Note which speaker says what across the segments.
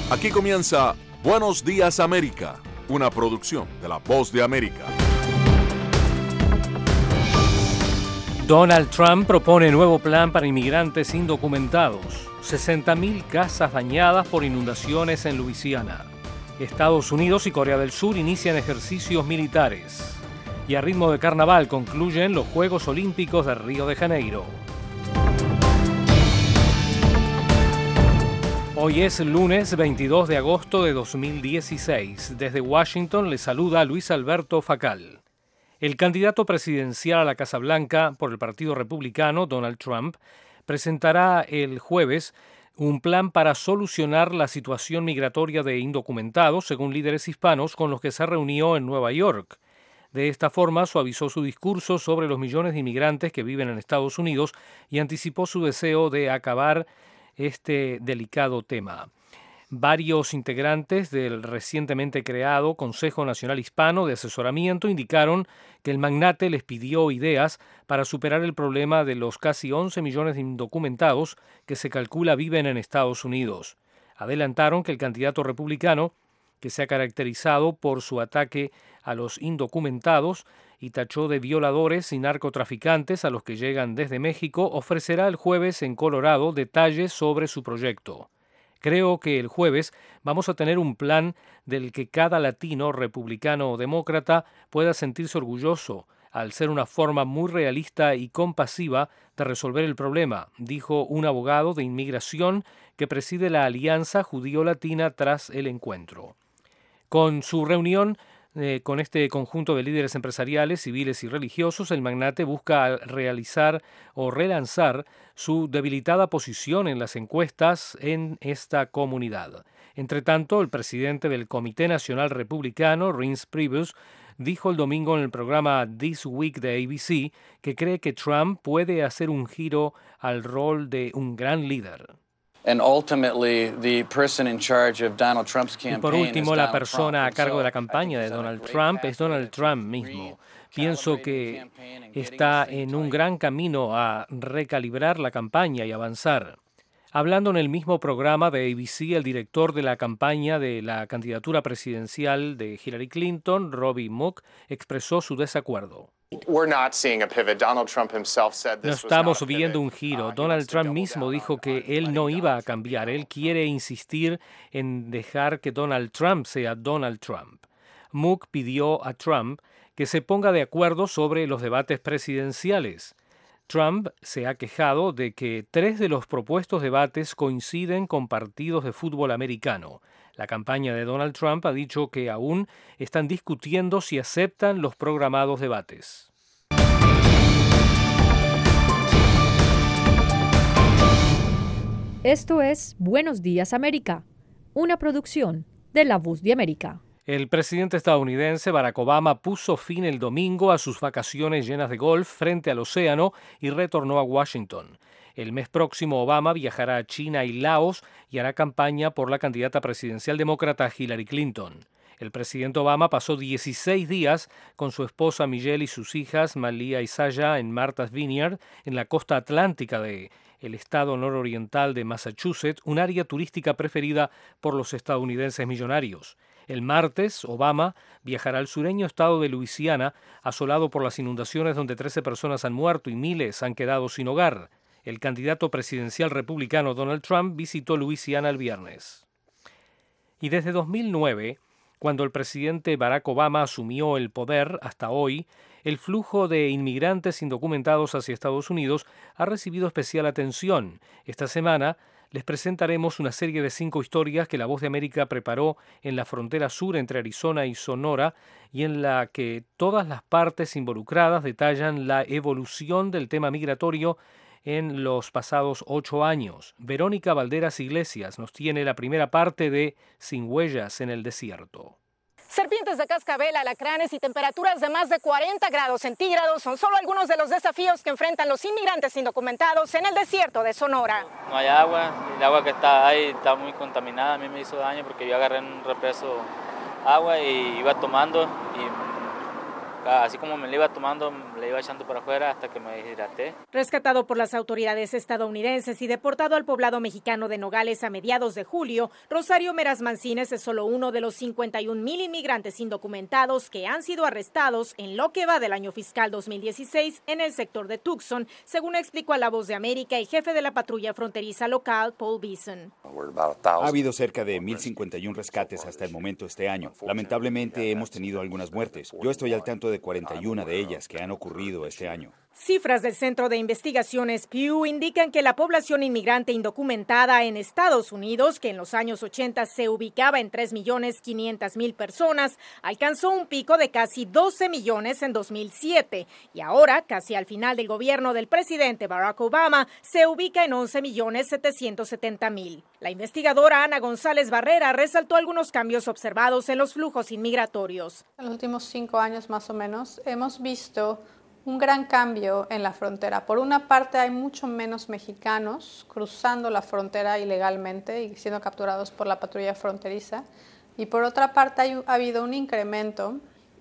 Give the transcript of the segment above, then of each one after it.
Speaker 1: Aquí comienza Buenos Días América, una producción de La Voz de América.
Speaker 2: Donald Trump propone nuevo plan para inmigrantes indocumentados. 60.000 casas dañadas por inundaciones en Luisiana. Estados Unidos y Corea del Sur inician ejercicios militares. Y a ritmo de carnaval concluyen los Juegos Olímpicos de Río de Janeiro. Hoy es lunes 22 de agosto de 2016. Desde Washington le saluda Luis Alberto Facal. El candidato presidencial a la Casa Blanca por el Partido Republicano, Donald Trump, presentará el jueves un plan para solucionar la situación migratoria de indocumentados, según líderes hispanos con los que se reunió en Nueva York. De esta forma, suavizó su discurso sobre los millones de inmigrantes que viven en Estados Unidos y anticipó su deseo de acabar este delicado tema. Varios integrantes del recientemente creado Consejo Nacional Hispano de Asesoramiento indicaron que el magnate les pidió ideas para superar el problema de los casi 11 millones de indocumentados que se calcula viven en Estados Unidos. Adelantaron que el candidato republicano, que se ha caracterizado por su ataque a los indocumentados y tachó de violadores y narcotraficantes a los que llegan desde México, ofrecerá el jueves en Colorado detalles sobre su proyecto. Creo que el jueves vamos a tener un plan del que cada latino, republicano o demócrata, pueda sentirse orgulloso, al ser una forma muy realista y compasiva de resolver el problema, dijo un abogado de inmigración que preside la Alianza Judío-Latina tras el encuentro. Con su reunión con este conjunto de líderes empresariales, civiles y religiosos, el magnate busca realizar o relanzar su debilitada posición en las encuestas en esta comunidad. Entre tanto, el presidente del Comité Nacional Republicano, Reince Priebus, dijo el domingo en el programa This Week de ABC que cree que Trump puede hacer un giro al rol de un gran líder.
Speaker 3: Y
Speaker 2: por último, la persona a cargo de la campaña de Donald Trump es Donald Trump mismo. Pienso que está en un gran camino a recalibrar la campaña y avanzar. Hablando en el mismo programa de ABC, el director de la campaña de la candidatura presidencial de Hillary Clinton, Robbie Mook, expresó su desacuerdo. No estamos viendo un giro. Donald Trump mismo dijo que él no iba a cambiar. Él quiere insistir en dejar que Donald Trump sea Donald Trump. Mook pidió a Trump que se ponga de acuerdo sobre los debates presidenciales. Trump se ha quejado de que 3 de los propuestos debates coinciden con partidos de fútbol americano. La campaña de Donald Trump ha dicho que aún están discutiendo si aceptan los programados debates.
Speaker 4: Esto es Buenos Días América, una producción de La Voz de América.
Speaker 2: El presidente estadounidense Barack Obama puso fin el domingo a sus vacaciones llenas de golf frente al océano y retornó a Washington. El mes próximo Obama viajará a China y Laos y hará campaña por la candidata presidencial demócrata Hillary Clinton. El presidente Obama pasó 16 días con su esposa Michelle y sus hijas Malia y Saya en Martha's Vineyard, en la costa atlántica de el estado nororiental de Massachusetts, un área turística preferida por los estadounidenses millonarios. El martes, Obama viajará al sureño estado de Luisiana, asolado por las inundaciones donde 13 personas han muerto y miles han quedado sin hogar. El candidato presidencial republicano Donald Trump visitó Luisiana el viernes. Y desde 2009, cuando el presidente Barack Obama asumió el poder, hasta hoy, el flujo de inmigrantes indocumentados hacia Estados Unidos ha recibido especial atención. Esta semana les presentaremos una serie de 5 historias que La Voz de América preparó en la frontera sur entre Arizona y Sonora y en la que todas las partes involucradas detallan la evolución del tema migratorio en los pasados 8 años. Verónica Valderas Iglesias nos tiene la primera parte de Sin Huellas en el Desierto.
Speaker 5: Serpientes de cascabel, alacranes y temperaturas de más de 40 grados centígrados son solo algunos de los desafíos que enfrentan los inmigrantes indocumentados en el desierto de Sonora.
Speaker 6: No hay agua, el agua que está ahí está muy contaminada, a mí me hizo daño porque yo agarré en un represo agua y iba tomando y así como me la iba tomando, le iba echando para afuera hasta que me deshidraté.
Speaker 5: Rescatado por las autoridades estadounidenses y deportado al poblado mexicano de Nogales a mediados de julio, Rosario Meras Mancines es solo uno de los 51,000 inmigrantes indocumentados que han sido arrestados en lo que va del año fiscal 2016 en el sector de Tucson, según explicó a La Voz de América el jefe de la patrulla fronteriza local, Paul Beeson.
Speaker 3: Ha habido cerca de 1,051 rescates hasta el momento este año. Lamentablemente hemos tenido algunas muertes. Yo estoy al tanto de 41 de ellas que han ocurrido este año.
Speaker 5: Cifras del Centro de Investigaciones Pew indican que la población inmigrante indocumentada en Estados Unidos, que en los años 80 se ubicaba en 3,500,000 personas, alcanzó un pico de casi 12 millones en 2007 y ahora, casi al final del gobierno del presidente Barack Obama, se ubica en 11,770,000. La investigadora Ana González Barrera resaltó algunos cambios observados en los flujos inmigratorios.
Speaker 7: En los últimos 5 años más o menos hemos visto un gran cambio en la frontera. Por una parte, hay mucho menos mexicanos cruzando la frontera ilegalmente y siendo capturados por la patrulla fronteriza. Y por otra parte, ha habido un incremento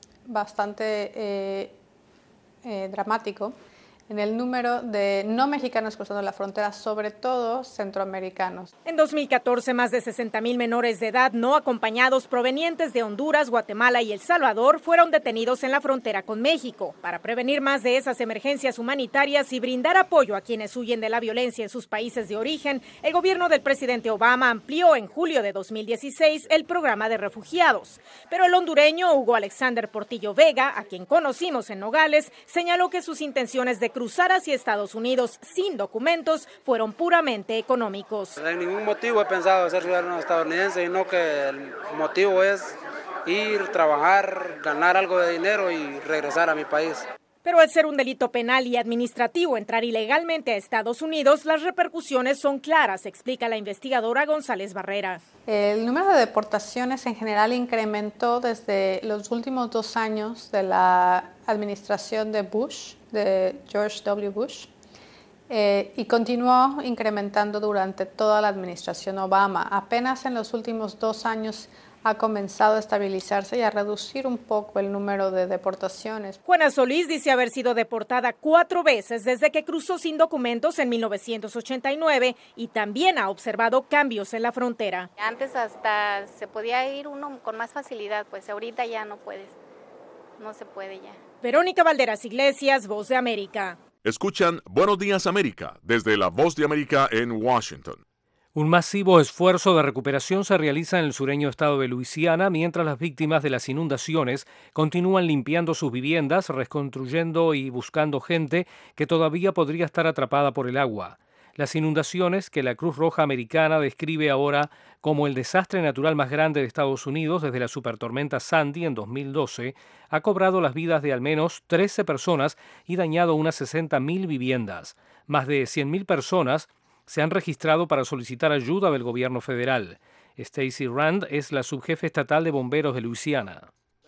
Speaker 7: bastante dramático en el número de no mexicanos cruzando la frontera, sobre todo centroamericanos.
Speaker 5: En 2014, más de 60,000 menores de edad no acompañados provenientes de Honduras, Guatemala y El Salvador fueron detenidos en la frontera con México. Para prevenir más de esas emergencias humanitarias y brindar apoyo a quienes huyen de la violencia en sus países de origen, el gobierno del presidente Obama amplió en julio de 2016 el programa de refugiados. Pero el hondureño Hugo Alexander Portillo Vega, a quien conocimos en Nogales, señaló que sus intenciones de cruzar hacia Estados Unidos sin documentos fueron puramente económicos.
Speaker 8: En ningún motivo he pensado ser ciudadano estadounidense, sino que el motivo es ir, trabajar, ganar algo de dinero y regresar a mi país.
Speaker 5: Pero al ser un delito penal y administrativo entrar ilegalmente a Estados Unidos, las repercusiones son claras, explica la investigadora González Barrera.
Speaker 7: El número de deportaciones en general incrementó desde los últimos 2 años de la administración de Bush, de George W. Bush, y continuó incrementando durante toda la administración Obama. Apenas en los últimos 2 años ha comenzado a estabilizarse y a reducir un poco el número de deportaciones.
Speaker 5: Juana Solís dice haber sido deportada 4 veces desde que cruzó sin documentos en 1989 y también ha observado cambios en la frontera.
Speaker 9: Antes hasta se podía ir uno con más facilidad, pues ahorita ya no puedes, no se puede ya.
Speaker 5: Verónica Valderas Iglesias, Voz de América.
Speaker 1: Escuchan Buenos Días América desde la Voz de América en Washington.
Speaker 2: Un masivo esfuerzo de recuperación se realiza en el sureño estado de Luisiana mientras las víctimas de las inundaciones continúan limpiando sus viviendas, reconstruyendo y buscando gente que todavía podría estar atrapada por el agua. Las inundaciones, que la Cruz Roja Americana describe ahora como el desastre natural más grande de Estados Unidos desde la supertormenta Sandy en 2012, ha cobrado las vidas de al menos 13 personas y dañado unas 60,000 viviendas. Más de 100,000 personas se han registrado para solicitar ayuda del gobierno federal. Stacey Rand es la subjefe estatal de bomberos de Luisiana.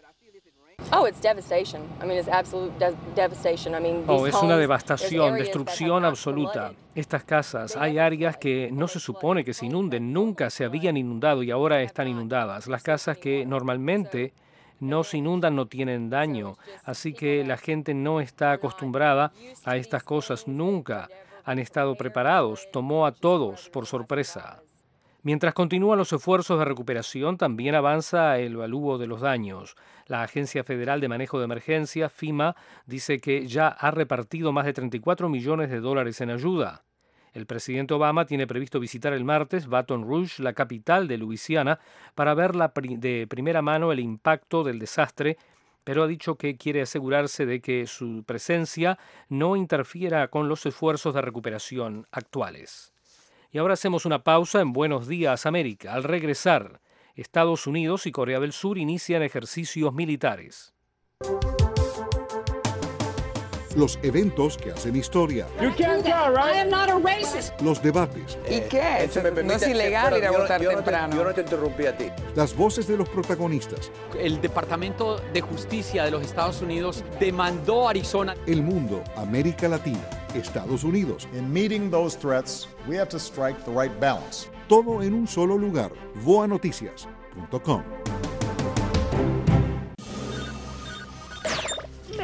Speaker 2: Es una devastación, destrucción absoluta. Estas casas, hay áreas que no se supone que se inunden, nunca se habían inundado y ahora están inundadas. Las casas que normalmente no se inundan no tienen daño, así que la gente no está acostumbrada a estas cosas, nunca han estado preparados, tomó a todos por sorpresa. Mientras continúan los esfuerzos de recuperación, también avanza el evalúo de los daños. La Agencia Federal de Manejo de Emergencias, FEMA, dice que ya ha repartido más de $34 millones en ayuda. El presidente Obama tiene previsto visitar el martes Baton Rouge, la capital de Luisiana, para ver de primera mano el impacto del desastre, pero ha dicho que quiere asegurarse de que su presencia no interfiera con los esfuerzos de recuperación actuales. Y ahora hacemos una pausa en Buenos Días América. Al regresar, Estados Unidos y Corea del Sur inician ejercicios militares.
Speaker 10: Los eventos que hacen historia. Los debates.
Speaker 11: ¿Y qué? No es ilegal ir a votar temprano.
Speaker 12: Yo no te interrumpí a ti.
Speaker 10: Las voces de los protagonistas.
Speaker 13: El Departamento de Justicia de los Estados Unidos demandó a Arizona.
Speaker 10: El mundo, América Latina, Estados Unidos.
Speaker 14: In meeting those threats, we have to strike the right balance.
Speaker 10: Todo en un solo lugar. voanoticias.com.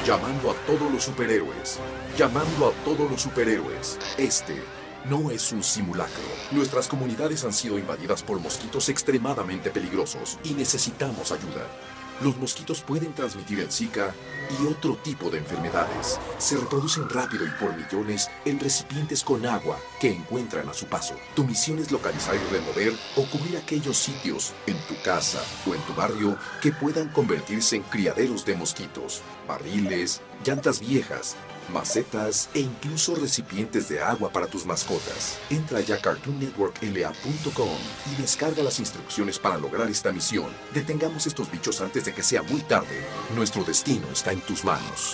Speaker 12: Llamando a todos los superhéroes. Llamando a todos los superhéroes. Este no es un simulacro. Nuestras comunidades han sido invadidas por mosquitos extremadamente peligrosos y necesitamos ayuda. Los mosquitos pueden transmitir el Zika y otro tipo de enfermedades. Se reproducen rápido y por millones en recipientes con agua que encuentran a su paso. Tu misión es localizar y remover o cubrir aquellos sitios en tu casa o en tu barrio que puedan convertirse en criaderos de mosquitos, barriles, llantas viejas, macetas e incluso recipientes de agua para tus mascotas. Entra ya a CartoonNetworkLA.com y descarga las instrucciones para lograr esta misión. Detengamos estos bichos antes de que sea muy tarde. Nuestro destino está en tus manos.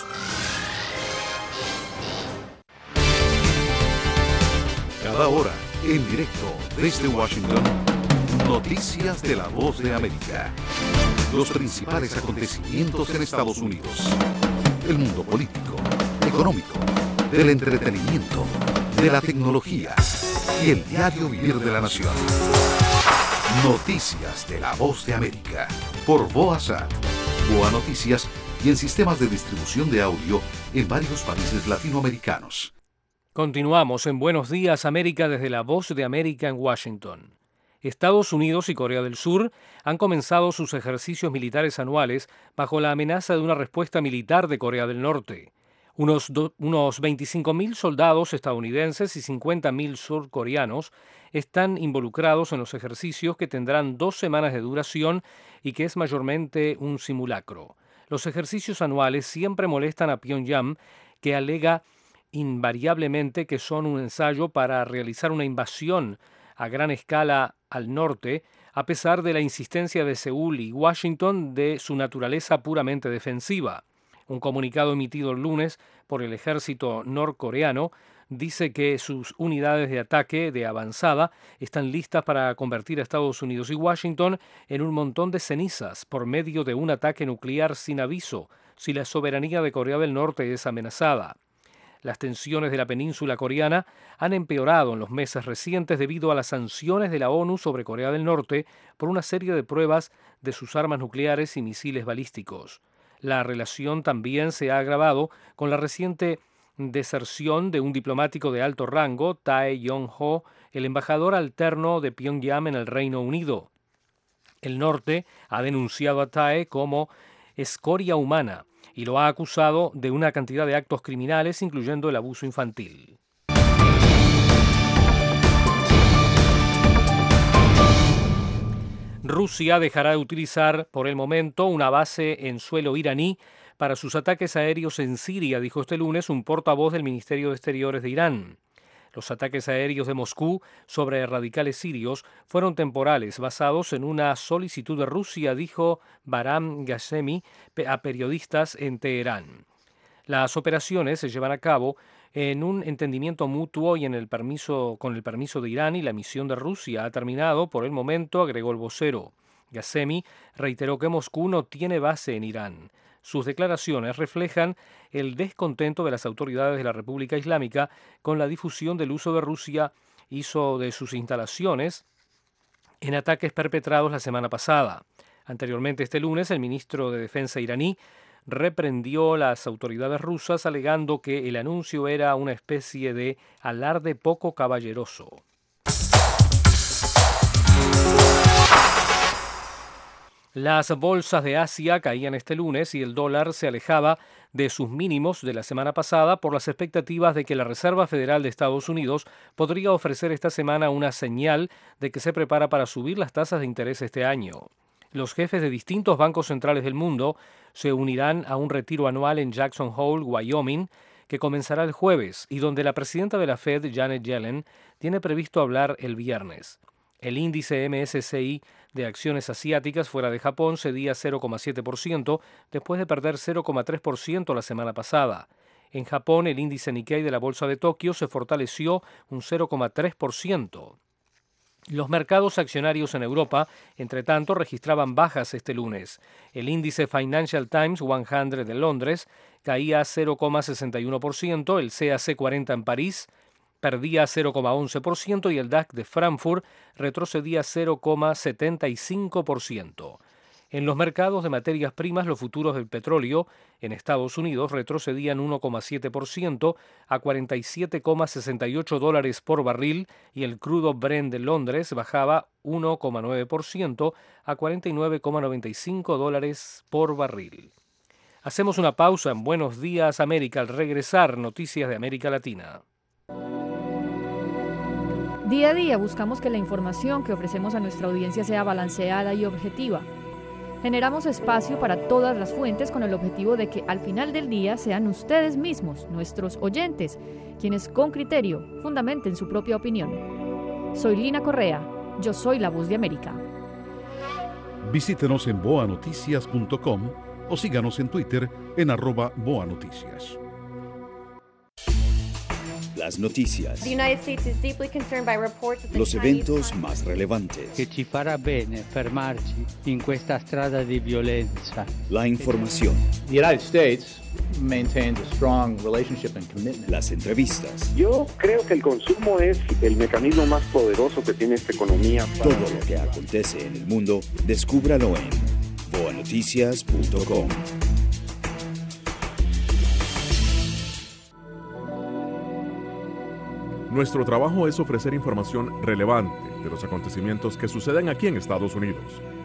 Speaker 10: Cada hora, en directo desde Washington, noticias de la Voz de América. Los principales acontecimientos en Estados Unidos. El mundo político, económico, del entretenimiento, de la tecnología y el diario vivir de la nación. Noticias de la Voz de América por VOA-SAT, VOA Noticias y en sistemas de distribución de audio en varios países latinoamericanos.
Speaker 2: Continuamos en Buenos Días América desde la Voz de América en Washington. Estados Unidos y Corea del Sur han comenzado sus ejercicios militares anuales bajo la amenaza de una respuesta militar de Corea del Norte. Unos 25.000 soldados estadounidenses y 50.000 surcoreanos están involucrados en los ejercicios que tendrán 2 semanas de duración y que es mayormente un simulacro. Los ejercicios anuales siempre molestan a Pyongyang, que alega invariablemente que son un ensayo para realizar una invasión a gran escala al norte, a pesar de la insistencia de Seúl y Washington de su naturaleza puramente defensiva. Un comunicado emitido el lunes por el ejército norcoreano dice que sus unidades de ataque de avanzada están listas para convertir a Estados Unidos y Washington en un montón de cenizas por medio de un ataque nuclear sin aviso si la soberanía de Corea del Norte es amenazada. Las tensiones de la península coreana han empeorado en los meses recientes debido a las sanciones de la ONU sobre Corea del Norte por una serie de pruebas de sus armas nucleares y misiles balísticos. La relación también se ha agravado con la reciente deserción de un diplomático de alto rango, Tae Yong-ho, el embajador alterno de Pyongyang en el Reino Unido. El norte ha denunciado a Tae como escoria humana y lo ha acusado de una cantidad de actos criminales, incluyendo el abuso infantil. Rusia dejará de utilizar por el momento una base en suelo iraní para sus ataques aéreos en Siria, dijo este lunes un portavoz del Ministerio de Exteriores de Irán. Los ataques aéreos de Moscú sobre radicales sirios fueron temporales, basados en una solicitud de Rusia, dijo Bahram Ghasemi a periodistas en Teherán. Las operaciones se llevan a cabo en un entendimiento mutuo y con el permiso de Irán, y la misión de Rusia ha terminado por el momento, agregó el vocero. Ghasemi reiteró que Moscú no tiene base en Irán. Sus declaraciones reflejan el descontento de las autoridades de la República Islámica con la difusión del uso de Rusia hizo de sus instalaciones en ataques perpetrados la semana pasada. Anteriormente, este lunes, el ministro de Defensa iraní reprendió a las autoridades rusas alegando que el anuncio era una especie de alarde poco caballeroso. Las bolsas de Asia caían este lunes y el dólar se alejaba de sus mínimos de la semana pasada por las expectativas de que la Reserva Federal de Estados Unidos podría ofrecer esta semana una señal de que se prepara para subir las tasas de interés este año. Los jefes de distintos bancos centrales del mundo se unirán a un retiro anual en Jackson Hole, Wyoming, que comenzará el jueves y donde la presidenta de la Fed, Janet Yellen, tiene previsto hablar el viernes. El índice MSCI de acciones asiáticas fuera de Japón cedía 0,7% después de perder 0,3% la semana pasada. En Japón, el índice Nikkei de la Bolsa de Tokio se fortaleció un 0,3%. Los mercados accionarios en Europa, entre tanto, registraban bajas este lunes. El índice Financial Times 100 de Londres caía 0,61%, el CAC 40 en París perdía 0,11% y el DAX de Frankfurt retrocedía 0,75%. En los mercados de materias primas, los futuros del petróleo en Estados Unidos retrocedían 1,7% a $47,68 por barril y el crudo Brent de Londres bajaba 1,9% a $49,95 por barril. Hacemos una pausa en Buenos Días América. Al regresar, noticias de América Latina.
Speaker 4: Día a día buscamos que la información que ofrecemos a nuestra audiencia sea balanceada y objetiva. Generamos espacio para todas las fuentes con el objetivo de que al final del día sean ustedes mismos, nuestros oyentes, quienes con criterio fundamenten su propia opinión. Soy Lina Correa, yo soy la Voz de América.
Speaker 10: Visítenos en boanoticias.com o síganos en Twitter en @boanoticias.
Speaker 3: Las noticias, los eventos más relevantes,
Speaker 15: che ci farà bene fermarci in questa strada di violenza.
Speaker 3: La información,
Speaker 16: The United States maintains a strong relationship and commitment.
Speaker 3: Las entrevistas.
Speaker 17: Yo creo que el consumo es el mecanismo más poderoso que tiene esta economía.
Speaker 3: Todo lo que acontece en el mundo, descúbralo en boanoticias.com.
Speaker 18: Nuestro trabajo es ofrecer información relevante de los acontecimientos que suceden aquí en Estados Unidos.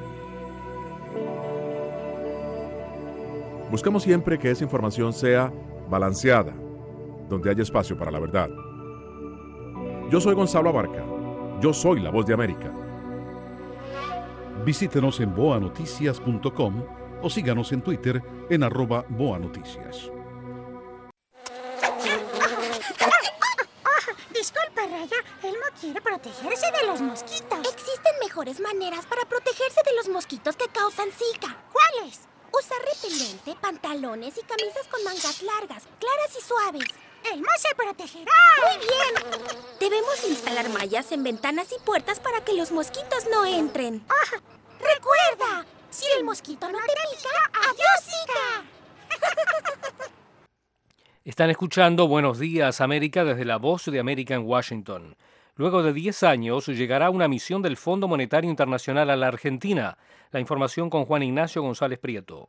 Speaker 18: Buscamos siempre que esa información sea balanceada, donde haya espacio para la verdad. Yo soy Gonzalo Abarca. Yo soy la Voz de América.
Speaker 10: Visítenos en boanoticias.com o síganos en Twitter en @boanoticias.
Speaker 19: Disculpa, Raya, Elmo quiere protegerse de los mosquitos. Existen mejores maneras para protegerse de los mosquitos que causan Zika. ¿Cuáles? Usar repelente, pantalones y camisas con mangas largas, claras y suaves. ¡Elmo se protegerá! ¡Muy bien! Debemos instalar mallas en ventanas y puertas para que los mosquitos no entren. ¡Recuerda! Si el mosquito no te pica, ¡adiós, Zika!
Speaker 2: Están escuchando Buenos Días América desde la Voz de América en Washington. Luego de 10 años llegará una misión del Fondo Monetario Internacional a la Argentina. La información con Juan Ignacio González Prieto.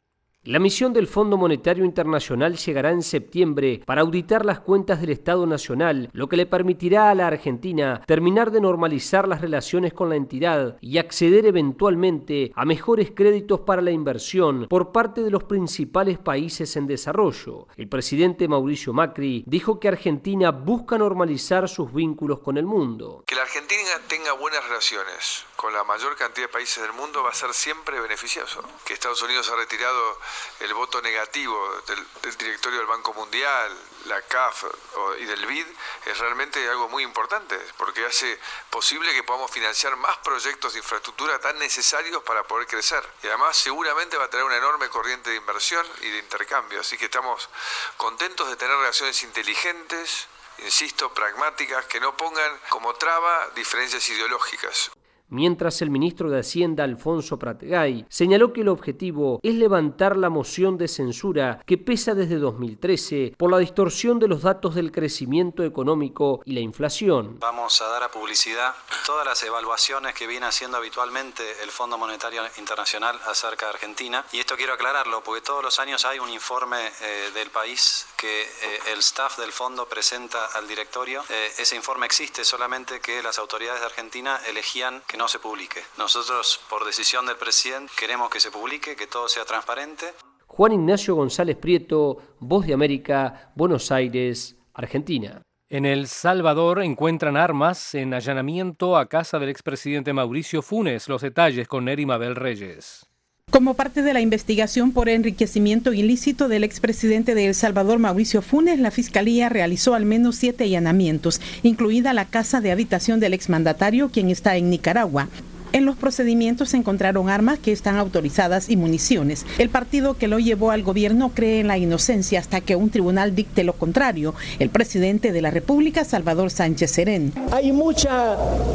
Speaker 20: La misión del Fondo Monetario Internacional llegará en septiembre para auditar las cuentas del Estado Nacional, lo que le permitirá a la Argentina terminar de normalizar las relaciones con la entidad y acceder eventualmente a mejores créditos para la inversión por parte de los principales países en desarrollo. El presidente Mauricio Macri dijo que Argentina busca normalizar sus vínculos con el mundo.
Speaker 21: Que la Argentina tenga buenas relaciones con la mayor cantidad de países del mundo va a ser siempre beneficioso. Que Estados Unidos ha retirado el voto negativo del directorio del Banco Mundial, la CAF y del BID es realmente algo muy importante porque hace posible que podamos financiar más proyectos de infraestructura tan necesarios para poder crecer. Y además seguramente va a traer una enorme corriente de inversión y de intercambio. Así que estamos contentos de tener relaciones inteligentes, insisto, pragmáticas, que no pongan como traba diferencias ideológicas.
Speaker 20: Mientras el ministro de Hacienda, Alfonso Pratgay, señaló que el objetivo es levantar la moción de censura que pesa desde 2013 por la distorsión de los datos del crecimiento económico y la inflación.
Speaker 22: Vamos a dar a publicidad todas las evaluaciones que viene haciendo habitualmente el Fondo Monetario Internacional acerca de Argentina. Y esto quiero aclararlo porque todos los años hay un informe del país que el staff del fondo presenta al directorio. Ese informe existe, solamente que las autoridades de Argentina elegían que no se publique. Nosotros, por decisión del presidente, queremos que se publique, que todo sea transparente.
Speaker 20: Juan Ignacio González Prieto, Voz de América, Buenos Aires, Argentina.
Speaker 2: En El Salvador encuentran armas en allanamiento a casa del expresidente Mauricio Funes. Los detalles con Neri Mabel Reyes.
Speaker 23: Como parte de la investigación por enriquecimiento ilícito del expresidente de El Salvador, Mauricio Funes, la Fiscalía realizó al menos 7 allanamientos, incluida la casa de habitación del exmandatario, quien está en Nicaragua. En los procedimientos se encontraron armas que están autorizadas y municiones. El partido que lo llevó al gobierno cree en la inocencia hasta que un tribunal dicte lo contrario. El presidente de la República, Salvador Sánchez Serén.
Speaker 24: Hay mucha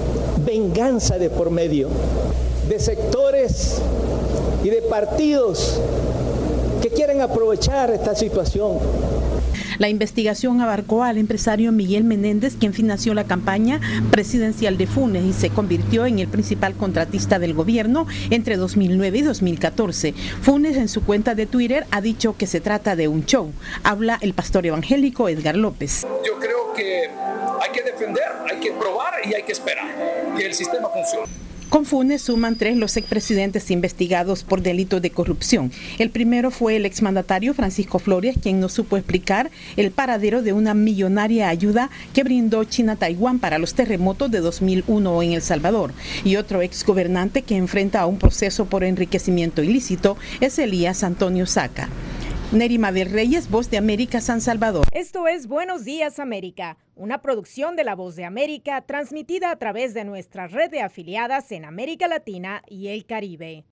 Speaker 24: venganza de por medio, de sectores y de partidos que quieren aprovechar esta situación.
Speaker 23: La investigación abarcó al empresario Miguel Menéndez, quien financió la campaña presidencial de Funes y se convirtió en el principal contratista del gobierno entre 2009 y 2014. Funes, en su cuenta de Twitter, ha dicho que se trata de un show. Habla el pastor evangélico Edgar López.
Speaker 6: Yo creo que hay que defender, hay que probar y hay que esperar que el sistema funcione.
Speaker 23: Con Funes suman 3 los expresidentes investigados por delitos de corrupción. El primero fue el exmandatario Francisco Flores, quien no supo explicar el paradero de una millonaria ayuda que brindó China a Taiwán para los terremotos de 2001 en El Salvador. Y otro exgobernante que enfrenta a un proceso por enriquecimiento ilícito es Elías Antonio Saca. Nerima del Reyes, Voz de América, San Salvador.
Speaker 5: Esto es Buenos Días América, una producción de La Voz de América transmitida a través de nuestra red de afiliadas en América Latina y el Caribe.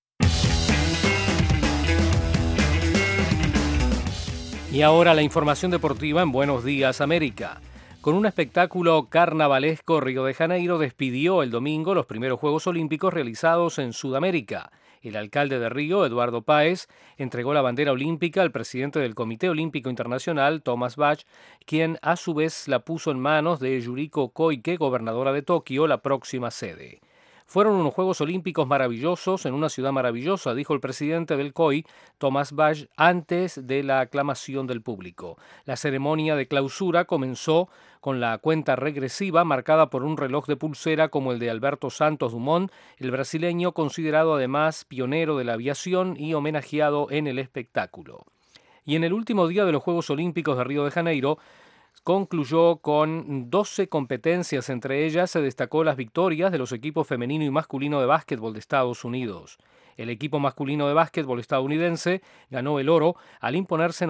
Speaker 2: Y ahora la información deportiva en Buenos Días América. Con un espectáculo carnavalesco, Río de Janeiro despidió el domingo los primeros Juegos Olímpicos realizados en Sudamérica. El alcalde de Río, Eduardo Páez, entregó la bandera olímpica al presidente del Comité Olímpico Internacional, Thomas Bach, quien a su vez la puso en manos de Yuriko Koike, gobernadora de Tokio, la próxima sede. Fueron unos Juegos Olímpicos maravillosos en una ciudad maravillosa, dijo el presidente del COI, Thomas Bach, antes de la aclamación del público. La ceremonia de clausura comenzó con la cuenta regresiva marcada por un reloj de pulsera como el de Alberto Santos Dumont, el brasileño considerado además pionero de la aviación y homenajeado en el espectáculo. Y en el último día de los Juegos Olímpicos de Río de Janeiro, concluyó con 12 competencias, entre ellas se destacó las victorias de los equipos femenino y masculino de básquetbol de Estados Unidos. El equipo masculino de básquetbol estadounidense ganó el oro al imponerse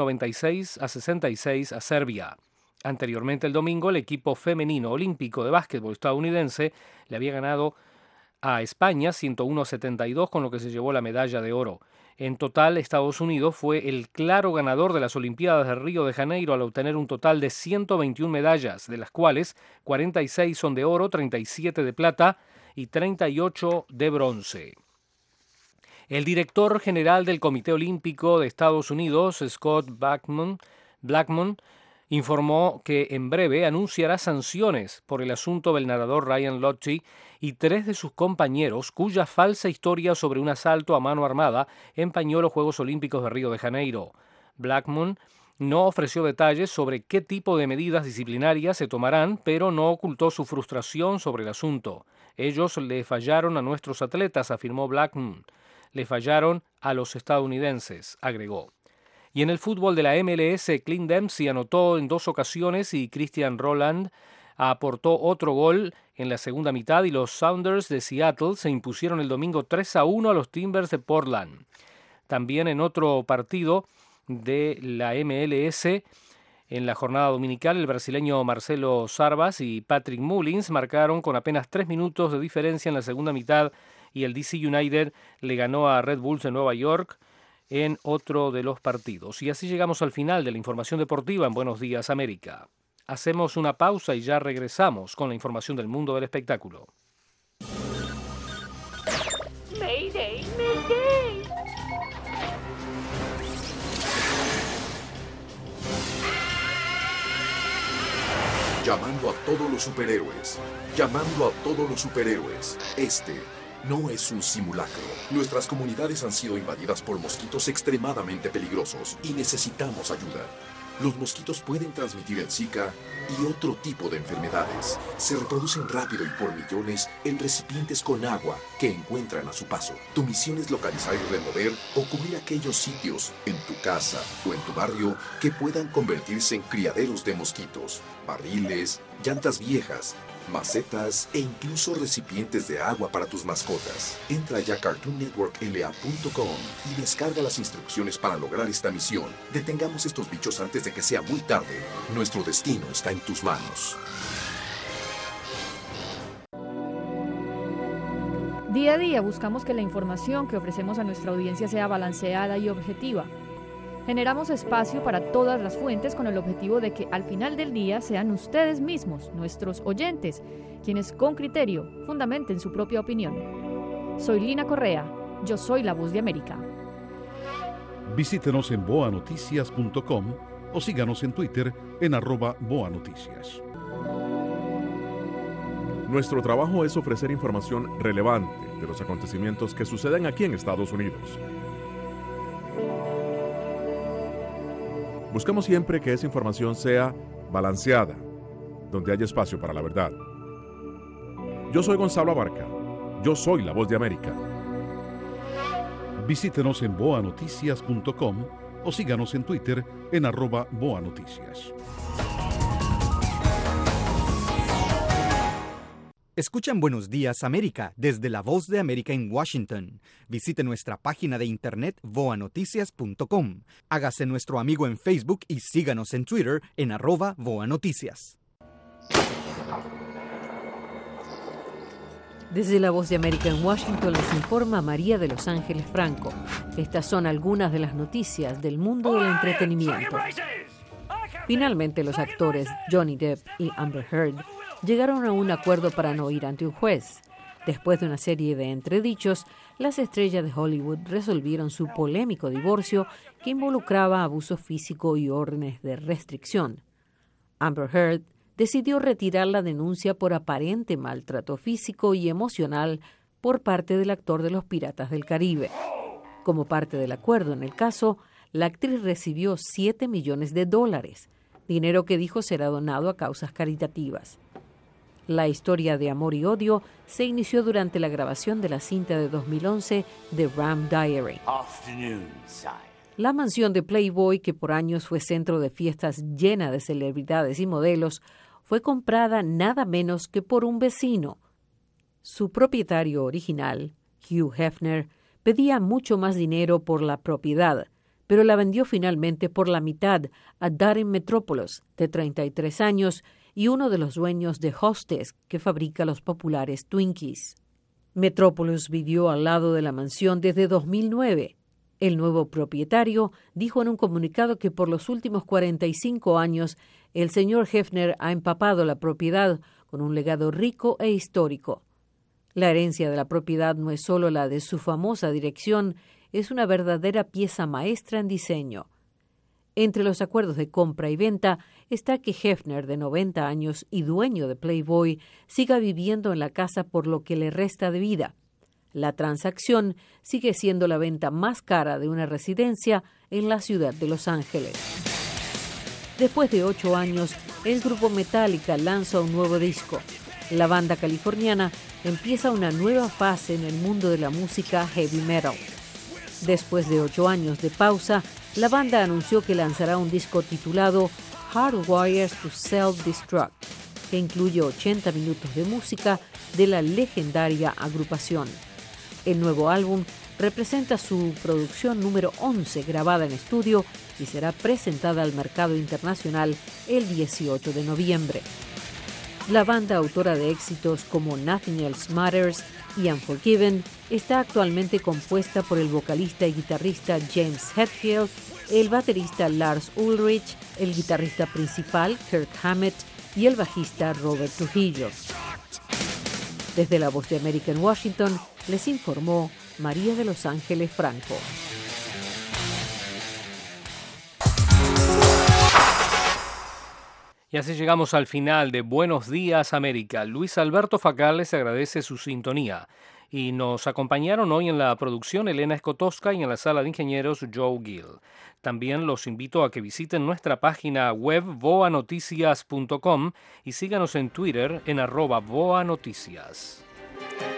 Speaker 2: 96-66 a Serbia. Anteriormente el domingo, el equipo femenino olímpico de básquetbol estadounidense le había ganado a España 101-72, con lo que se llevó la medalla de oro. En total, Estados Unidos fue el claro ganador de las Olimpiadas de Río de Janeiro al obtener un total de 121 medallas, de las cuales 46 son de oro, 37 de plata y 38 de bronce. El director general del Comité Olímpico de Estados Unidos, Scott Blackmun, informó que en breve anunciará sanciones por el asunto del nadador Ryan Lochte y 3 de sus compañeros cuya falsa historia sobre un asalto a mano armada empañó los Juegos Olímpicos de Río de Janeiro. Blackmun no ofreció detalles sobre qué tipo de medidas disciplinarias se tomarán, pero no ocultó su frustración sobre el asunto. Ellos le fallaron a nuestros atletas, afirmó Blackmun. Le fallaron a los estadounidenses, agregó. Y en el fútbol de la MLS, Clint Dempsey anotó en 2 ocasiones y Christian Roland aportó otro gol en la segunda mitad y los Sounders de Seattle se impusieron el domingo 3-1 a los Timbers de Portland. También en otro partido de la MLS, en la jornada dominical, el brasileño Marcelo Sarvas y Patrick Mullins marcaron con apenas 3 minutos de diferencia en la segunda mitad y el DC United le ganó a Red Bulls de Nueva York en otro de los partidos. Y así llegamos al final de la información deportiva en Buenos Días América. Hacemos una pausa y ya regresamos con la información del mundo del espectáculo.
Speaker 19: Mayday, Mayday.
Speaker 12: Llamando a todos los superhéroes. Llamando a todos los superhéroes. Este no es un simulacro. Nuestras comunidades han sido invadidas por mosquitos extremadamente peligrosos y necesitamos ayuda. Los mosquitos pueden transmitir el Zika y otro tipo de enfermedades. Se reproducen rápido y por millones en recipientes con agua que encuentran a su paso. Tu misión es localizar y remover o cubrir aquellos sitios en tu casa o en tu barrio que puedan convertirse en criaderos de mosquitos, barriles, llantas viejas, macetas e incluso recipientes de agua para tus mascotas. Entra ya a CartoonNetworkLA.com y descarga las instrucciones para lograr esta misión. Detengamos estos bichos antes de que sea muy tarde. Nuestro destino está en tus manos.
Speaker 4: Día a día buscamos que la información que ofrecemos a nuestra audiencia sea balanceada y objetiva. Generamos espacio para todas las fuentes con el objetivo de que al final del día sean ustedes mismos, nuestros oyentes, quienes con criterio fundamenten su propia opinión. Soy Lina Correa, yo soy la Voz de América.
Speaker 10: Visítenos en boanoticias.com o síganos en Twitter en @boanoticias.
Speaker 18: Nuestro trabajo es ofrecer información relevante de los acontecimientos que suceden aquí en Estados Unidos. Buscamos siempre que esa información sea balanceada, donde haya espacio para la verdad. Yo soy Gonzalo Abarca. Yo soy la Voz de América.
Speaker 10: Visítenos en boanoticias.com o síganos en Twitter en @boanoticias.
Speaker 1: Escuchan Buenos Días América desde La Voz de América en Washington. Visite nuestra página de internet voanoticias.com. Hágase nuestro amigo en Facebook y síganos en Twitter en @voanoticias.
Speaker 7: Desde La Voz de América en Washington les informa María de Los Ángeles Franco. Estas son algunas de las noticias del mundo del entretenimiento. Finalmente, los actores Johnny Depp y Amber Heard llegaron a un acuerdo para no ir ante un juez. Después de una serie de entredichos, las estrellas de Hollywood resolvieron su polémico divorcio que involucraba abuso físico y órdenes de restricción. Amber Heard decidió retirar la denuncia por aparente maltrato físico y emocional por parte del actor de Los Piratas del Caribe. Como parte del acuerdo en el caso, la actriz recibió $7 millones, dinero que dijo será donado a causas caritativas. La historia de amor y odio se inició durante la grabación de la cinta de 2011 The Ram Diary. La mansión de Playboy, que por años fue centro de fiestas llena de celebridades y modelos, fue comprada nada menos que por un vecino. Su propietario original, Hugh Hefner, pedía mucho más dinero por la propiedad, pero la vendió finalmente por la mitad a Darren Metropoulos, de 33 años, y uno de los dueños de Hostess, que fabrica los populares Twinkies. Metropoulos vivió al lado de la mansión desde 2009. El nuevo propietario dijo en un comunicado que por los últimos 45 años el señor Hefner ha empapado la propiedad con un legado rico e histórico. La herencia de la propiedad no es solo la de su famosa dirección, es una verdadera pieza maestra en diseño. Entre los acuerdos de compra y venta está que Hefner, de 90 años y dueño de Playboy, siga viviendo en la casa por lo que le resta de vida. La transacción sigue siendo la venta más cara de una residencia en la ciudad de Los Ángeles. Después de 8 años, el grupo Metallica lanza un nuevo disco. La banda californiana empieza una nueva fase en el mundo de la música heavy metal. Después de 8 años de pausa, la banda anunció que lanzará un disco titulado Hardwired to Self-Destruct, que incluye 80 minutos de música de la legendaria agrupación. El nuevo álbum representa su producción número 11 grabada en estudio y será presentada al mercado internacional el 18 de noviembre. La banda, autora de éxitos como Nothing Else Matters y Unforgiven, está actualmente compuesta por el vocalista y guitarrista James Hetfield, el baterista Lars Ulrich, el guitarrista principal Kirk Hammett y el bajista Robert Trujillo. Desde La Voz de América en Washington, les informó María de Los Ángeles Franco.
Speaker 2: Y así llegamos al final de Buenos Días América. Luis Alberto Facal les agradece su sintonía. Y nos acompañaron hoy en la producción Elena Escotosca y en la sala de ingenieros Joe Gill. También los invito a que visiten nuestra página web voanoticias.com y síganos en Twitter en @voanoticias.